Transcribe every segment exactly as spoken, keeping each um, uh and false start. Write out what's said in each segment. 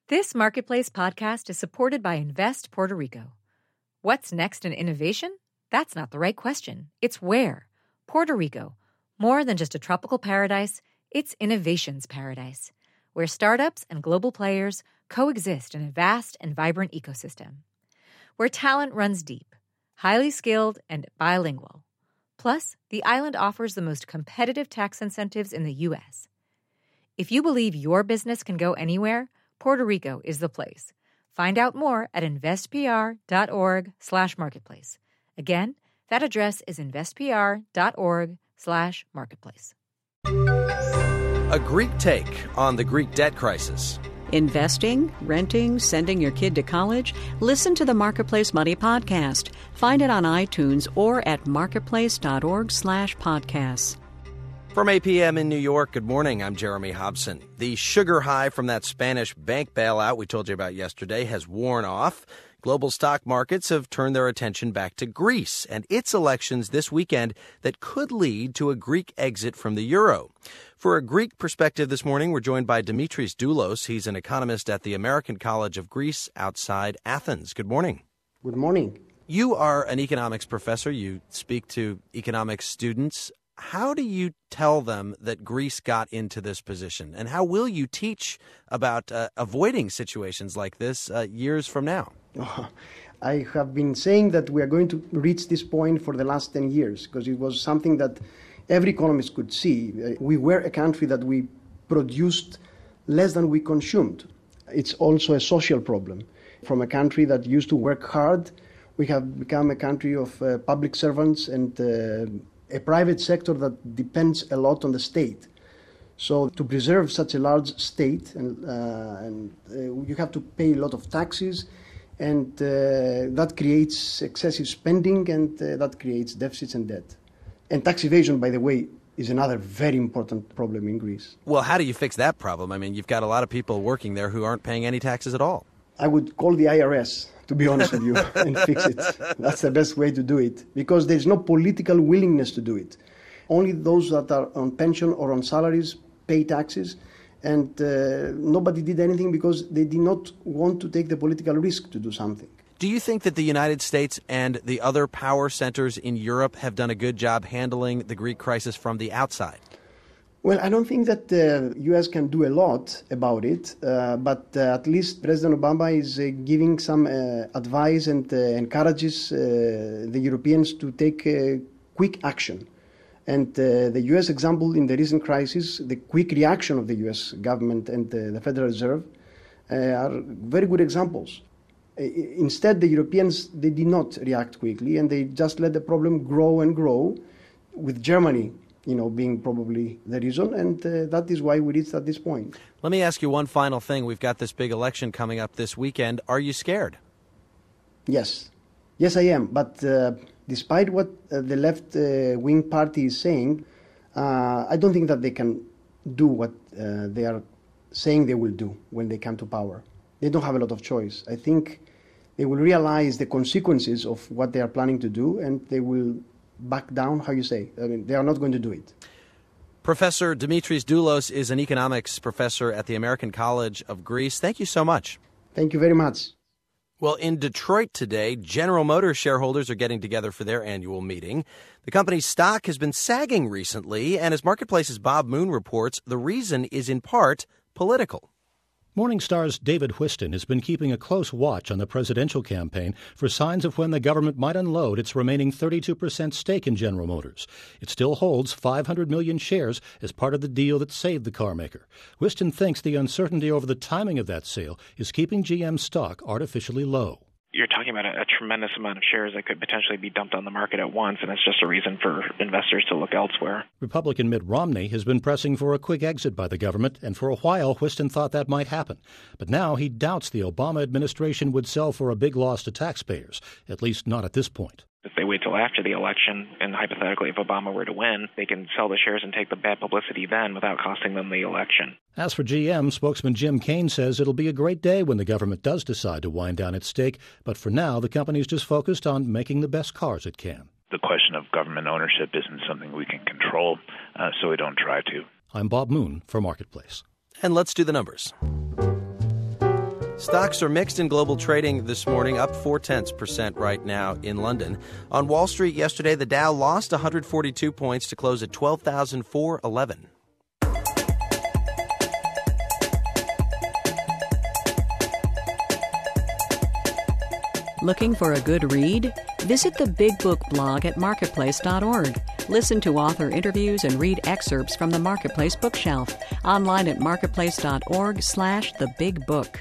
This Marketplace podcast is supported by Invest Puerto Rico. What's next in innovation? That's not the right question. It's where. Puerto Rico. More than just a tropical paradise, it's innovation's paradise, where startups and global players coexist in a vast and vibrant ecosystem. Where talent runs deep, highly skilled, and bilingual. Plus, the island offers the most competitive tax incentives in the U S. If you believe your business can go anywhere, Puerto Rico is the place. Find out more at investpr.org slash marketplace. Again, that address is investpr.org slash marketplace. A Greek take on the Greek debt crisis. Investing, renting, sending your kid to college? Listen to the Marketplace Money podcast. Find it on iTunes or at marketplace.org slash podcasts. From eight p.m. in New York, good morning. I'm Jeremy Hobson. The sugar high from that Spanish bank bailout we told you about yesterday has worn off. Global stock markets have turned their attention back to Greece and its elections this weekend that could lead to a Greek exit from the euro. For a Greek perspective this morning, we're joined by Dimitris Doulos. He's an economist at the American College of Greece outside Athens. Good morning. Good morning. You are an economics professor. You speak to economics students. How do you tell them that Greece got into this position? And how will you teach about uh, avoiding situations like this uh, years from now? Oh, I have been saying that we are going to reach this point for the last ten years because it was something that every economist could see. We were a country that we produced less than we consumed. It's also a social problem. From a country that used to work hard, we have become a country of uh, public servants and uh, a private sector that depends a lot on the state. So to preserve such a large state, and, uh, and uh, you have to pay a lot of taxes, and uh, that creates excessive spending, and uh, that creates deficits and debt. And tax evasion, by the way, is another very important problem in Greece. Well, how do you fix that problem? I mean, you've got a lot of people working there who aren't paying any taxes at all. I would call the I R S, to be honest with you, and fix it. That's the best way to do it, because there's no political willingness to do it. Only those that are on pension or on salaries pay taxes, and uh, nobody did anything because they did not want to take the political risk to do something. Do you think that the United States and the other power centers in Europe have done a good job handling the Greek crisis from the outside? Well, I don't think that the U S can do a lot about it, uh, but uh, at least President Obama is uh, giving some uh, advice and uh, encourages uh, the Europeans to take uh, quick action. And uh, the U S example in the recent crisis, the quick reaction of the U S government and uh, the Federal Reserve uh, are very good examples. Uh, instead, the Europeans, they did not react quickly, and they just let the problem grow and grow, with Germany you know, being probably the reason, and uh, that is why we reached at this point. Let me ask you one final thing. We've got this big election coming up this weekend. Are you scared? Yes. Yes, I am. But uh, despite what uh, the left-wing uh, party is saying, uh, I don't think that they can do what uh, they are saying they will do when they come to power. They don't have a lot of choice. I think they will realize the consequences of what they are planning to do, and they will back down, how you say. I mean, they are not going to do it. Professor Dimitris Doulos is an economics professor at the American College of Greece. Thank you so much. Thank you very much. Well, in Detroit today, General Motors shareholders are getting together for their annual meeting. The company's stock has been sagging recently, and as Marketplace's Bob Moon reports, the reason is in part political. Morningstar's David Whiston has been keeping a close watch on the presidential campaign for signs of when the government might unload its remaining thirty-two percent stake in General Motors. It still holds five hundred million shares as part of the deal that saved the carmaker. Whiston thinks the uncertainty over the timing of that sale is keeping G M's stock artificially low. You're talking about a, a tremendous amount of shares that could potentially be dumped on the market at once, and it's just a reason for investors to look elsewhere. Republican Mitt Romney has been pressing for a quick exit by the government, and for a while Whiston thought that might happen. But now he doubts the Obama administration would sell for a big loss to taxpayers, at least not at this point. If they wait till after the election, and hypothetically if Obama were to win, they can sell the shares and take the bad publicity then without costing them the election. As for G M, spokesman Jim Kane says it'll be a great day when the government does decide to wind down its stake, but for now the company's just focused on making the best cars it can. The question of government ownership isn't something we can control, uh, so we don't try to. I'm Bob Moon for Marketplace. And let's do the numbers. Stocks are mixed in global trading this morning, up four-tenths percent right now in London. On Wall Street yesterday, the Dow lost one hundred forty-two points to close at twelve thousand four hundred eleven. Looking for a good read? Visit the Big Book blog at marketplace dot org. Listen to author interviews and read excerpts from the Marketplace bookshelf. Online at marketplace dot org slash the big book.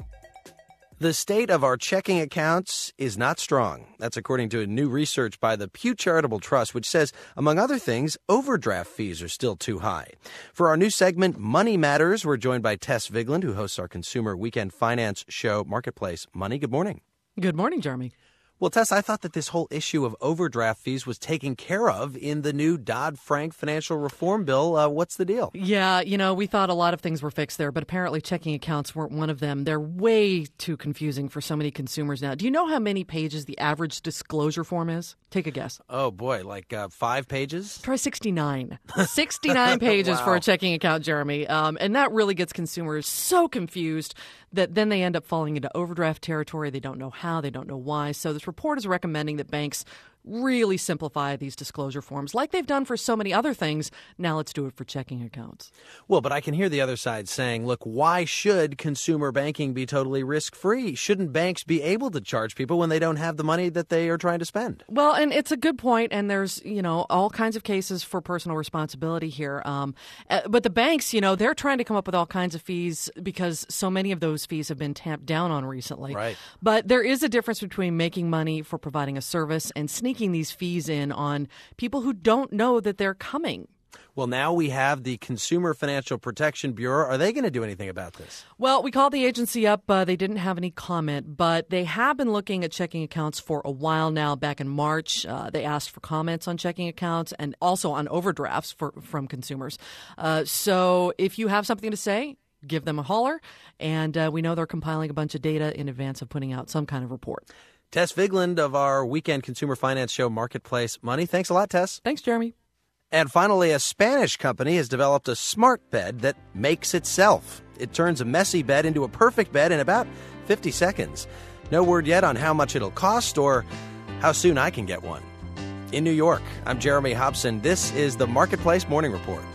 The state of our checking accounts is not strong. That's according to a new research by the Pew Charitable Trust, which says, among other things, overdraft fees are still too high. For our new segment, Money Matters, we're joined by Tess Vigland, who hosts our consumer weekend finance show, Marketplace Money. Good morning. Good morning, Jeremy. Well, Tess, I thought that this whole issue of overdraft fees was taken care of in the new Dodd-Frank financial reform bill. Uh, what's the deal? Yeah, you know, we thought a lot of things were fixed there, but apparently checking accounts weren't one of them. They're way too confusing for so many consumers now. Do you know how many pages the average disclosure form is? Take a guess. Oh, boy, like uh, five pages? Try sixty-nine. sixty-nine pages Wow. for a checking account, Jeremy. Um, and that really gets consumers so confused that then they end up falling into overdraft territory. They don't know how, they don't know why. So this report is recommending that banks really simplify these disclosure forms like they've done for so many other things. Now let's do it for checking accounts. Well, but I can hear the other side saying, look, why should consumer banking be totally risk-free? Shouldn't banks be able to charge people when they don't have the money that they are trying to spend? Well, and it's a good point, and there's, you know, all kinds of cases for personal responsibility here. Um, uh, but the banks, you know, they're trying to come up with all kinds of fees because so many of those fees have been tamped down on recently. Right. But there is a difference between making money for providing a service and sneaking these fees in on people who don't know that they're coming. Well, now we have the Consumer Financial Protection Bureau. Are they going to do anything about this? Well, we called the agency up. Uh, they didn't have any comment, but they have been looking at checking accounts for a while now. Back in March, uh, they asked for comments on checking accounts and also on overdrafts for, from consumers. Uh, so if you have something to say, give them a holler. And uh, we know they're compiling a bunch of data in advance of putting out some kind of report. Tess Vigland of our weekend consumer finance show, Marketplace Money. Thanks a lot, Tess. Thanks, Jeremy. And finally, a Spanish company has developed a smart bed that makes itself. It turns a messy bed into a perfect bed in about fifty seconds. No word yet on how much it'll cost or how soon I can get one. In New York, I'm Jeremy Hobson. This is the Marketplace Morning Report.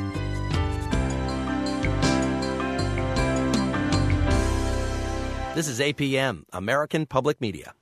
This is A P M, American Public Media.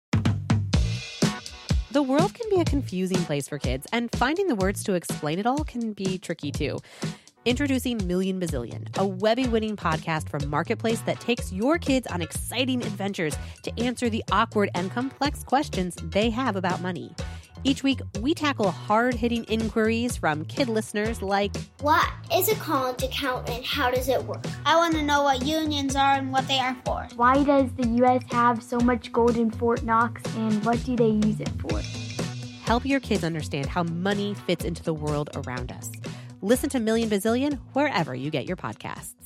The world can be a confusing place for kids, and finding the words to explain it all can be tricky too. Introducing Million Bazillion, a Webby-winning podcast from Marketplace that takes your kids on exciting adventures to answer the awkward and complex questions they have about money. Each week, we tackle hard-hitting inquiries from kid listeners like, what is a college account and how does it work? I want to know what unions are and what they are for. Why does the U S have so much gold in Fort Knox and what do they use it for? Help your kids understand how money fits into the world around us. Listen to Million Bazillion wherever you get your podcasts.